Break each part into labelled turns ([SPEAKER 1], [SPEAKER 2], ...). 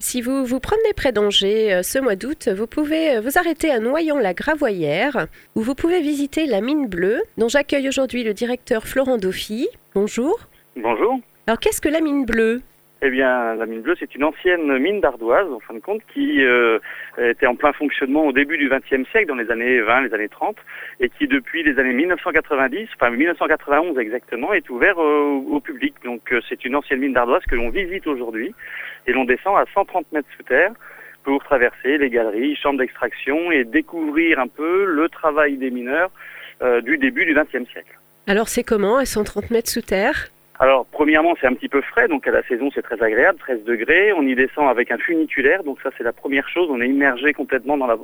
[SPEAKER 1] Si vous vous promenez près d'Angers ce mois d'août, vous pouvez vous arrêter à Noyon-la-Gravoyère, où vous pouvez visiter la mine bleue, dont j'accueille aujourd'hui le directeur Florent Dauphy. Bonjour.
[SPEAKER 2] Bonjour.
[SPEAKER 1] Alors qu'est-ce que la mine bleue ?
[SPEAKER 2] Eh bien, la mine bleue, c'est une ancienne mine d'ardoise, en fin de compte, qui était en plein fonctionnement au début du XXe siècle, dans les années 20, les années 30, et qui, depuis les années 1990, enfin 1991 exactement, est ouvert au public. Donc, c'est une ancienne mine d'ardoise que l'on visite aujourd'hui, et l'on descend à 130 mètres sous terre pour traverser les galeries, chambres d'extraction, et découvrir un peu le travail des mineurs du début du XXe siècle.
[SPEAKER 1] Alors c'est comment à 130 mètres sous terre ?
[SPEAKER 2] Alors, premièrement, c'est un petit peu frais, donc à la saison, c'est très agréable, 13 degrés. On y descend avec un funiculaire, donc ça, c'est la première chose. On est immergé complètement dans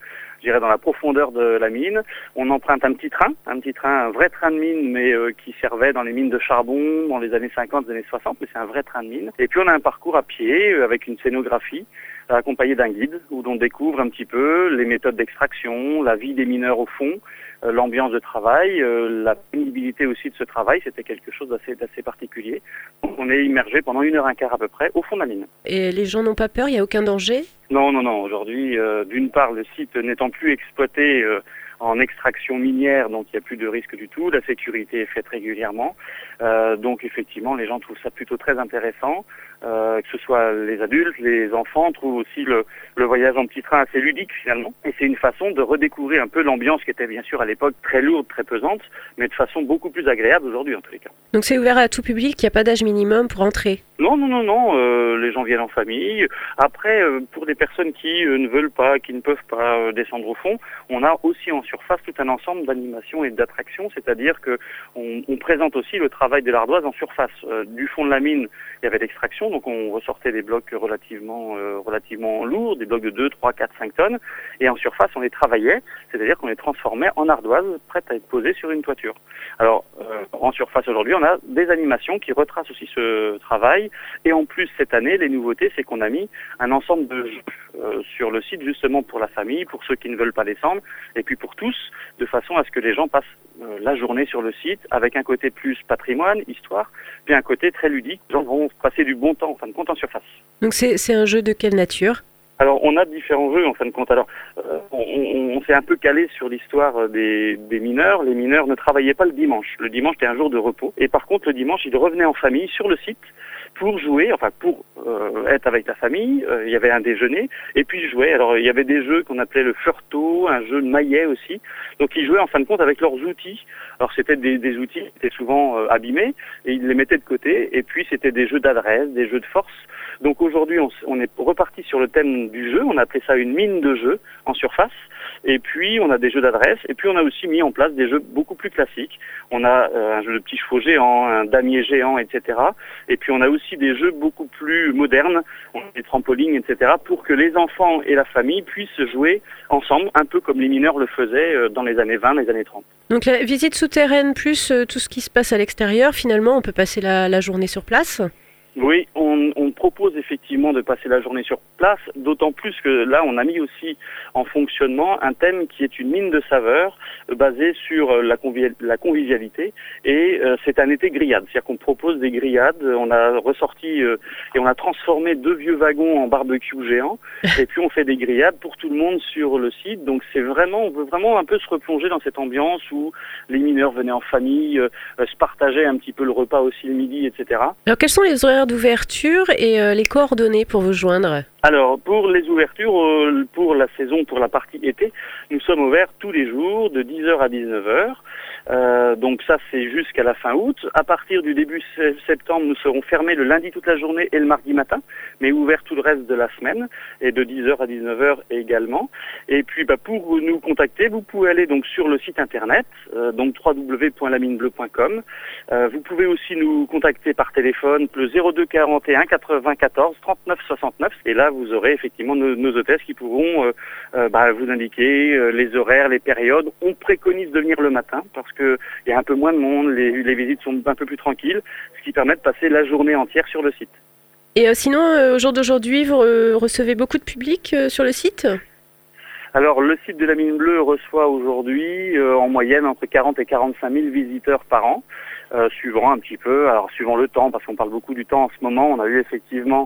[SPEAKER 2] la profondeur de la mine. On emprunte un train, un vrai train de mine, mais qui servait dans les mines de charbon dans les années 50, les années 60, mais c'est un vrai train de mine. Et puis, on a un parcours à pied avec une scénographie, accompagné d'un guide, où l'on découvre un petit peu les méthodes d'extraction, la vie des mineurs au fond, l'ambiance de travail, la pénibilité aussi de ce travail, c'était quelque chose d'assez particulier. Donc on est immergé pendant 1h15 à peu près au fond de la mine.
[SPEAKER 1] Et les gens n'ont pas peur, il n'y a aucun danger ?
[SPEAKER 2] Non. Aujourd'hui, d'une part, le site n'étant plus exploité en extraction minière, donc il n'y a plus de risque du tout. La sécurité est faite régulièrement. Donc effectivement, les gens trouvent ça plutôt très intéressant. Que ce soit les adultes, les enfants trouvent aussi le voyage en petit train assez ludique finalement. Et c'est une façon de redécouvrir un peu l'ambiance qui était bien sûr à l'époque très lourde, très pesante, mais de façon beaucoup plus agréable aujourd'hui en tous les cas.
[SPEAKER 1] Donc c'est ouvert à tout public, il n'y a pas d'âge minimum pour entrer ?
[SPEAKER 2] Non, les gens viennent en famille. Après, pour des personnes qui ne veulent pas, qui ne peuvent pas descendre au fond, on a aussi en surface tout un ensemble d'animations et d'attractions, c'est-à-dire que on présente aussi le travail de l'ardoise en surface. Du fond de la mine, il y avait l'extraction, donc on ressortait des blocs relativement lourds, des blocs de 2, 3, 4, 5 tonnes, et en surface, on les travaillait, c'est-à-dire qu'on les transformait en ardoise, prête à être posée sur une toiture. Alors, en surface aujourd'hui, on a des animations qui retracent aussi ce travail, et en plus, cette année, les nouveautés, c'est qu'on a mis un ensemble de jeux sur le site, justement pour la famille, pour ceux qui ne veulent pas descendre, et puis pour tous, de façon à ce que les gens passent la journée sur le site, avec un côté plus patrimoine, histoire, puis un côté très ludique. Les gens vont passer du bon temps, en fin de compte, en surface.
[SPEAKER 1] Donc c'est un jeu de quelle nature ?
[SPEAKER 2] Alors, on a différents jeux, en fin de compte. Alors, on s'est un peu calé sur l'histoire des mineurs. Les mineurs ne travaillaient pas le dimanche. Le dimanche était un jour de repos. Et par contre, le dimanche, ils revenaient en famille sur le site pour jouer, pour être avec la famille. Il y avait un déjeuner et puis ils jouaient. Alors, il y avait des jeux qu'on appelait le furto, un jeu de maillet aussi. Donc, ils jouaient en fin de compte avec leurs outils. Alors, c'était des outils qui étaient souvent abîmés et ils les mettaient de côté. Et puis, c'était des jeux d'adresse, des jeux de force. Donc, aujourd'hui, on est reparti sur le thème du jeu. On a appelé ça une mine de jeu en surface. Et puis, on a des jeux d'adresse. Et puis, on a aussi mis en place des jeux beaucoup plus classiques. On a un jeu de petits chevaux géants, un damier géant, etc. Et puis, on a aussi des jeux beaucoup plus modernes, des trampolines, etc., pour que les enfants et la famille puissent jouer ensemble, un peu comme les mineurs le faisaient dans les années 20, les années 30.
[SPEAKER 1] Donc la visite souterraine plus tout ce qui se passe à l'extérieur, finalement, on peut passer la journée sur place ?
[SPEAKER 2] Oui, on propose effectivement de passer la journée sur place, d'autant plus que là, on a mis aussi en fonctionnement un thème qui est une mine de saveurs basée sur la convivialité et c'est un été grillade, c'est-à-dire qu'on propose des grillades, on a ressorti et on a transformé 2 vieux wagons en barbecue géant et puis on fait des grillades pour tout le monde sur le site, donc on veut vraiment un peu se replonger dans cette ambiance où les mineurs venaient en famille, se partageaient un petit peu le repas aussi le midi, etc.
[SPEAKER 1] Alors quels sont les horaires d'ouverture et les coordonnées pour vous joindre ?
[SPEAKER 2] Alors, pour les ouvertures, pour la saison, pour la partie été, nous sommes ouverts tous les jours de 10h à 19h. Donc ça, c'est jusqu'à la fin août. À partir du début septembre, nous serons fermés le lundi toute la journée et le mardi matin, mais ouverts tout le reste de la semaine, et de 10h à 19h également. Et puis, pour nous contacter, vous pouvez aller donc sur le site internet, donc www.laminbleu.com. Vous pouvez aussi nous contacter par téléphone, le 02 41 94 39 69, et là, vous aurez effectivement nos hôtesses qui pourront vous indiquer les horaires, les périodes. On préconise de venir le matin parce qu'il y a un peu moins de monde, les visites sont un peu plus tranquilles, ce qui permet de passer la journée entière sur le site.
[SPEAKER 1] Et sinon, au jour d'aujourd'hui, vous recevez beaucoup de public sur le site ?
[SPEAKER 2] Alors, le site de la Mine Bleue reçoit aujourd'hui en moyenne entre 40 et 45 000 visiteurs par an, suivant un petit peu, alors suivant le temps, parce qu'on parle beaucoup du temps en ce moment. On a eu effectivement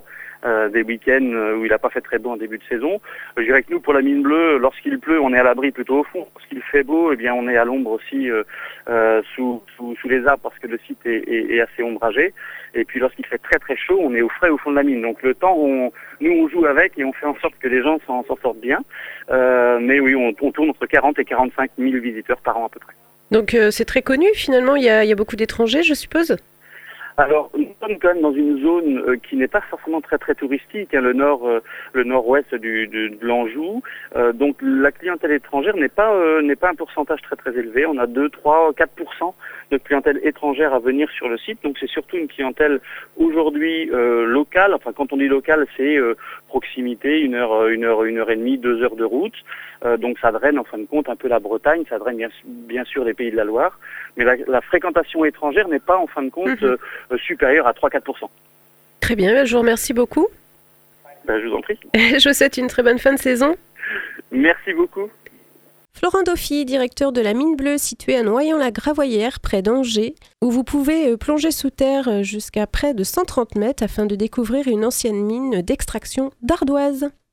[SPEAKER 2] des week-ends où il n'a pas fait très beau en début de saison. Je dirais que nous, pour la mine bleue, lorsqu'il pleut, on est à l'abri plutôt au fond. Lorsqu'il fait beau, eh bien, on est à l'ombre aussi sous les arbres parce que le site est assez ombragé. Et puis lorsqu'il fait très très chaud, on est au frais au fond de la mine. Donc le temps, nous on joue avec et on fait en sorte que les gens s'en sortent bien. Mais oui, on tourne entre 40 et 45 000 visiteurs par an à peu près.
[SPEAKER 1] Donc c'est très connu finalement, il y a beaucoup d'étrangers je suppose?
[SPEAKER 2] Alors, nous sommes quand même dans une zone qui n'est pas forcément très très touristique, hein, le nord-ouest de l'Anjou. Donc la clientèle étrangère n'est pas un pourcentage très très élevé. On a 2, 3, 4% de clientèle étrangère à venir sur le site. Donc c'est surtout une clientèle aujourd'hui locale. Enfin, quand on dit locale, c'est proximité, une heure et demie, 2 heures de route. Donc ça draine en fin de compte un peu la Bretagne, ça draine bien sûr les Pays de la Loire. Mais la fréquentation étrangère n'est pas en fin de compte supérieure à 3-4%.
[SPEAKER 1] Très bien, je vous remercie beaucoup.
[SPEAKER 2] Je vous en prie.
[SPEAKER 1] Je vous souhaite une très bonne fin de saison.
[SPEAKER 2] Merci beaucoup.
[SPEAKER 1] Florent Dauphy, directeur de la mine bleue située à Noyant-la-Gravoyère, près d'Angers, où vous pouvez plonger sous terre jusqu'à près de 130 mètres afin de découvrir une ancienne mine d'extraction d'ardoise.